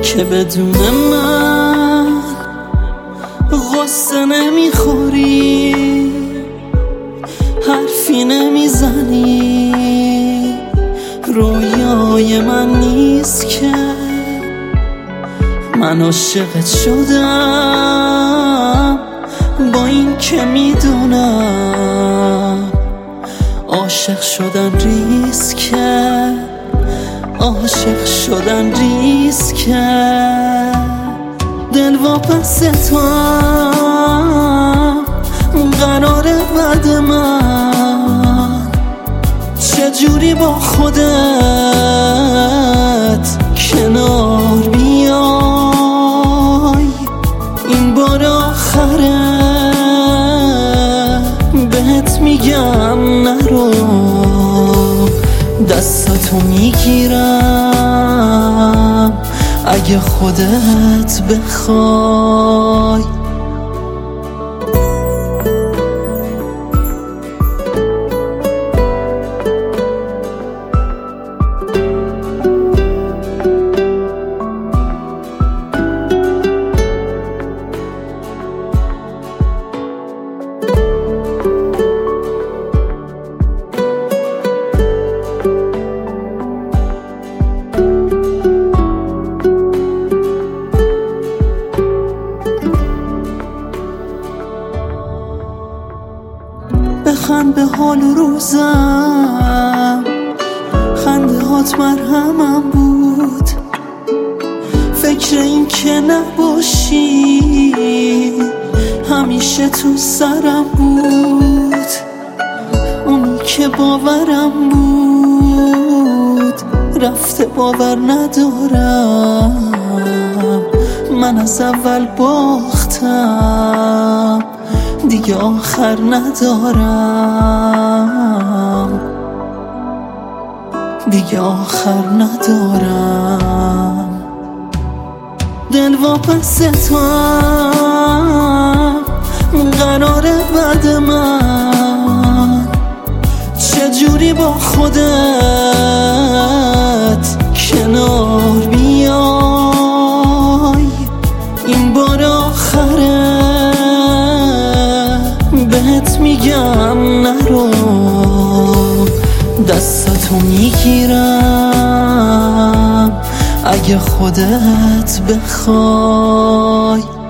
که بدون من غصه نمیخوری، حرفی نمیزنی. رویای من نیست که من عاشقت شدم، با این که میدونم عاشق شدن ریسکه، عاشق شدن ریسکه. دل واپس تو هم قراره بعد من چجوری با خودت کنار بیای. این بار آخره بهت میگم نرو، دستاتو میگیرم اگه خودت بخوای. بخند به حال روزم، خنده هات مرهمم بود. فکر این که نباشی همیشه تو سرم بود. اونی که باورم بود رفته، باور ندارم. من از اول باختم، دیگه آخر ندارم، دیگه آخر ندارم. دل واپس تو هم قراره بعد من چجوری با خودت کنار بیای. این بار آخره بهت میگم نرو، دستاتو میگیرم اگه خودت بخوای.